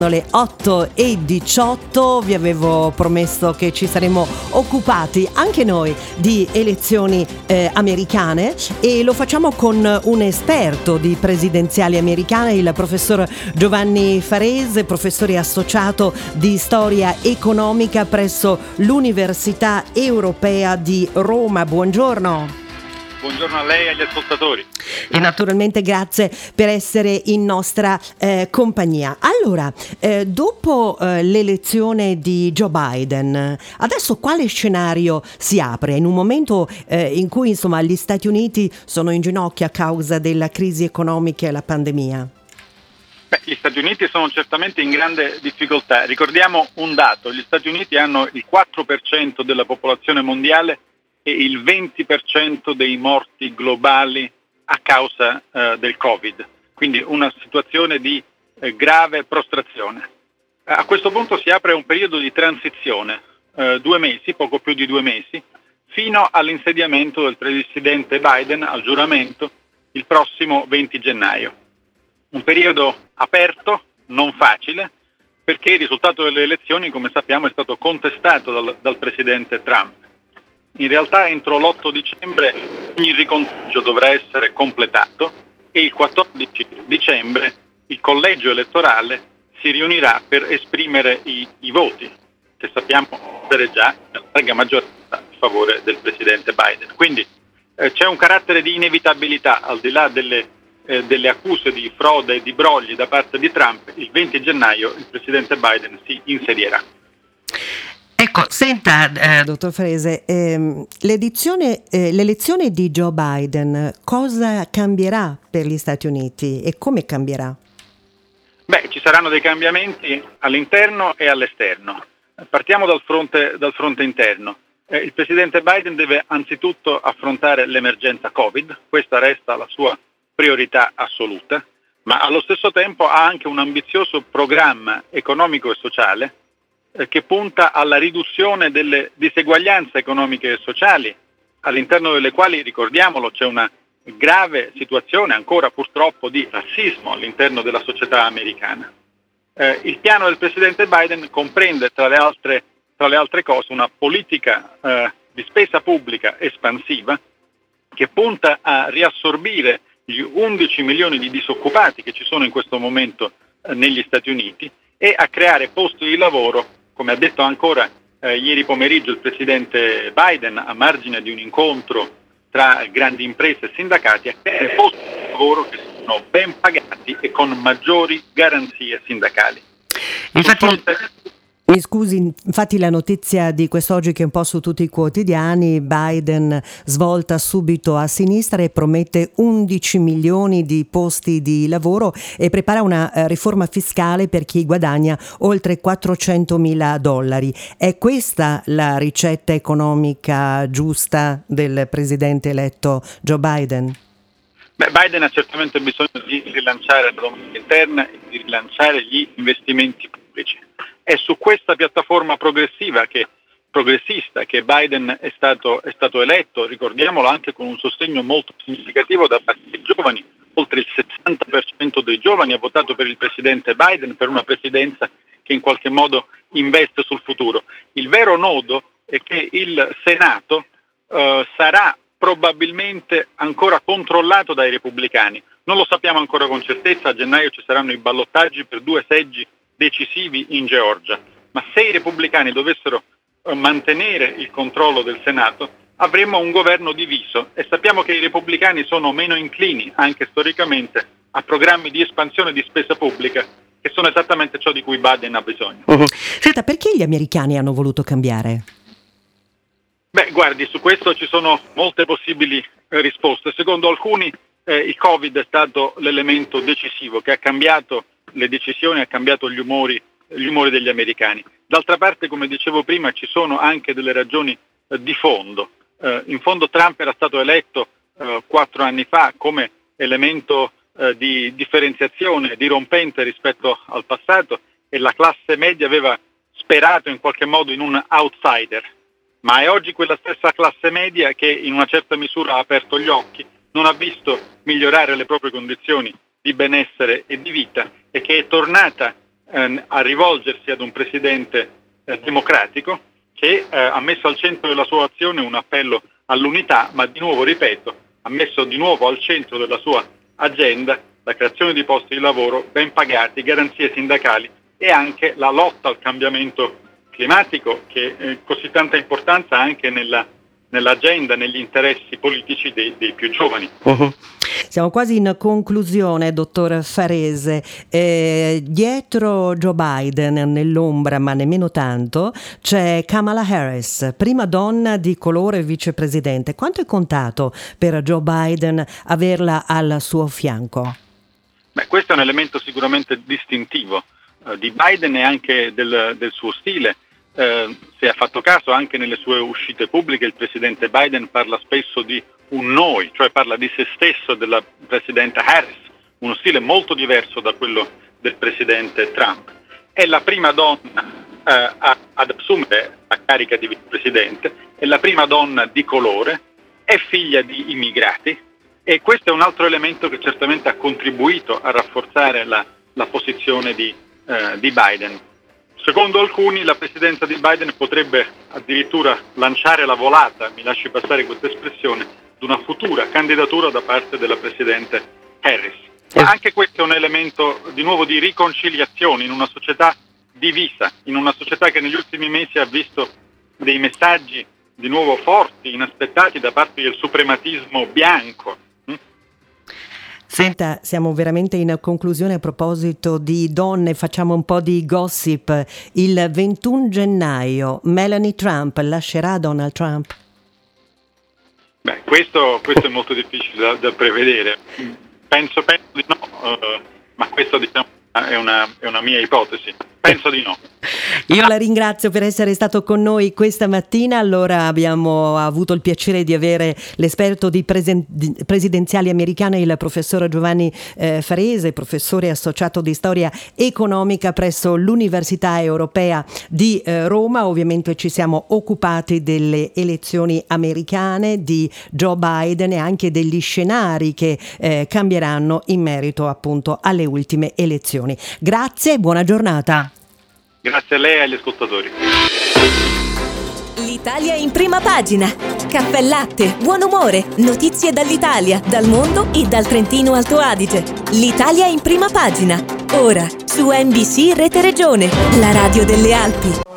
Le 8:18, vi avevo promesso che ci saremmo occupati anche noi di elezioni americane, e lo facciamo con un esperto di presidenziali americane, il professor Giovanni Farese, professore associato di storia economica presso l'Università Europea di Roma. Buongiorno. Buongiorno a lei e agli ascoltatori. E naturalmente grazie per essere in nostra compagnia. Allora, dopo l'elezione di Joe Biden, adesso quale scenario si apre? In un momento in cui insomma gli Stati Uniti sono in ginocchio a causa della crisi economica e la pandemia? Gli Stati Uniti sono certamente in grande difficoltà. Ricordiamo un dato: gli Stati Uniti hanno il 4% della popolazione mondiale e il 20% dei morti globali a causa del Covid, quindi una situazione di grave prostrazione. A questo punto si apre un periodo di transizione, 2 mesi, poco più di 2 mesi, fino all'insediamento del presidente Biden al giuramento il prossimo 20 gennaio. Un periodo aperto, non facile, perché il risultato delle elezioni, come sappiamo, è stato contestato dal presidente Trump. In realtà entro l'8 dicembre ogni ricontaggio dovrà essere completato e il 14 dicembre il collegio elettorale si riunirà per esprimere i voti, che sappiamo essere già a larga maggioranza a favore del presidente Biden. Quindi c'è un carattere di inevitabilità, al di là delle accuse di frode e di brogli da parte di Trump. Il 20 gennaio il presidente Biden si insedierà. Ecco, senta, dottor Farese, l'elezione di Joe Biden cosa cambierà per gli Stati Uniti e come cambierà? Ci saranno dei cambiamenti all'interno e all'esterno. Partiamo dal fronte interno. Il presidente Biden deve anzitutto affrontare l'emergenza Covid, questa resta la sua priorità assoluta, ma allo stesso tempo ha anche un ambizioso programma economico e sociale che punta alla riduzione delle diseguaglianze economiche e sociali, all'interno delle quali, ricordiamolo, c'è una grave situazione ancora purtroppo di razzismo all'interno della società americana. Il piano del presidente Biden comprende, tra le altre cose, una politica di spesa pubblica espansiva che punta a riassorbire gli 11 milioni di disoccupati che ci sono in questo momento negli Stati Uniti e a creare posti di lavoro, come ha detto ancora ieri pomeriggio il presidente Biden a margine di un incontro tra grandi imprese e sindacati, a creare posti di lavoro che sono ben pagati e con maggiori garanzie sindacali. Mi scusi, infatti la notizia di quest'oggi che è un po' su tutti i quotidiani: Biden svolta subito a sinistra e promette 11 milioni di posti di lavoro e prepara una riforma fiscale per chi guadagna oltre $400.000. È questa la ricetta economica giusta del presidente eletto Joe Biden? Biden ha certamente bisogno di rilanciare la domanda interna e di rilanciare gli investimenti pubblici. È su questa piattaforma progressista che Biden è stato eletto, ricordiamolo, anche con un sostegno molto significativo da parte dei giovani. Oltre il 60% dei giovani ha votato per il presidente Biden, per una presidenza che in qualche modo investe sul futuro. Il vero nodo è che il Senato sarà probabilmente ancora controllato dai repubblicani. Non lo sappiamo ancora con certezza. A gennaio ci saranno i ballottaggi per 2 seggi decisivi in Georgia, ma se i repubblicani dovessero mantenere il controllo del Senato avremmo un governo diviso, e sappiamo che i repubblicani sono meno inclini, anche storicamente, a programmi di espansione di spesa pubblica, che sono esattamente ciò di cui Biden ha bisogno. Senta, perché gli americani hanno voluto cambiare? Guardi, su questo ci sono molte possibili risposte. Secondo alcuni il Covid è stato l'elemento decisivo che ha cambiato le decisioni, ha cambiato gli umori degli americani. D'altra parte, come dicevo prima, ci sono anche delle ragioni di fondo. In fondo Trump era stato eletto 4 anni fa come elemento di differenziazione dirompente rispetto al passato, e la classe media aveva sperato in qualche modo in un outsider. Ma è oggi quella stessa classe media che in una certa misura ha aperto gli occhi, non ha visto migliorare le proprie condizioni di benessere e di vita, e che è tornata a rivolgersi ad un presidente democratico che ha messo al centro della sua azione un appello all'unità, ma di nuovo, ripeto, ha messo di nuovo al centro della sua agenda la creazione di posti di lavoro ben pagati, garanzie sindacali e anche la lotta al cambiamento climatico, che è così tanta importanza anche nell'agenda, negli interessi politici dei più giovani. Uh-huh. Siamo quasi in conclusione, dottor Farese. Dietro Joe Biden, nell'ombra ma nemmeno tanto, c'è Kamala Harris, prima donna di colore vicepresidente. Quanto è contato per Joe Biden averla al suo fianco? Questo è un elemento sicuramente distintivo di Biden e anche del suo stile. Se ha fatto caso, anche nelle sue uscite pubbliche il presidente Biden parla spesso di un noi, cioè parla di se stesso, della presidenta Harris, uno stile molto diverso da quello del presidente Trump. È la prima donna ad assumere la carica di vicepresidente, è la prima donna di colore, è figlia di immigrati e questo è un altro elemento che certamente ha contribuito a rafforzare la posizione di Biden. Secondo alcuni la presidenza di Biden potrebbe addirittura lanciare la volata, mi lasci passare questa espressione, di una futura candidatura da parte della presidente Harris. Ma anche questo è un elemento di nuovo di riconciliazione in una società divisa, in una società che negli ultimi mesi ha visto dei messaggi di nuovo forti, inaspettati da parte del suprematismo bianco. Senta, siamo veramente in conclusione. A proposito di donne, facciamo un po' di gossip. Il 21 gennaio Melania Trump lascerà Donald Trump? Questo è molto difficile da prevedere. Penso di no, ma questo diciamo è una mia ipotesi. Penso di no. Io la ringrazio per essere stato con noi questa mattina. Allora abbiamo avuto il piacere di avere l'esperto di presidenziali americane, il professor Giovanni Farese, professore associato di storia economica presso l'Università Europea di Roma. Ovviamente ci siamo occupati delle elezioni americane, di Joe Biden e anche degli scenari che cambieranno in merito appunto alle ultime elezioni. Grazie e buona giornata. Grazie a lei e agli ascoltatori. L'Italia in prima pagina. Caffè latte, buon umore, notizie dall'Italia, dal mondo e dal Trentino Alto Adige. L'Italia in prima pagina. Ora su NBC Rete Regione, la radio delle Alpi.